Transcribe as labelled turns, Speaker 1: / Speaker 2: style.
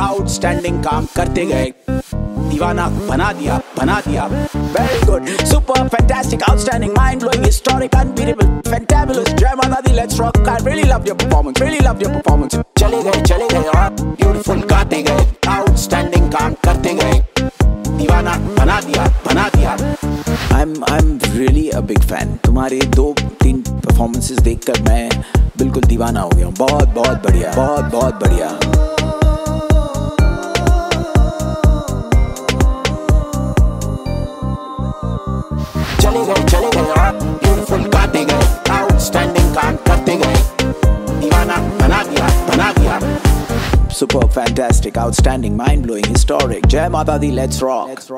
Speaker 1: Outstanding काम करते गए, दीवाना बना दिया very good, super fantastic, outstanding, mind blowing, historic, unbeatable, fantabulous, Jai Mata Di, let's rock. I really loved your performance, चले गए और beautiful गाते गए, outstanding काम करते गए, दीवाना बना दिया। I'm really a big fan. तुम्हारे 2-3 performances देखकर मैं बिल्कुल दीवाना हो गया हूँ। बहुत बढ़िया। चले गए और beautiful गाते गए, outstanding काम करते गए, दीवाना बना दिया। Super fantastic, outstanding, mind blowing, historic, Jai Mata Di, let's rock.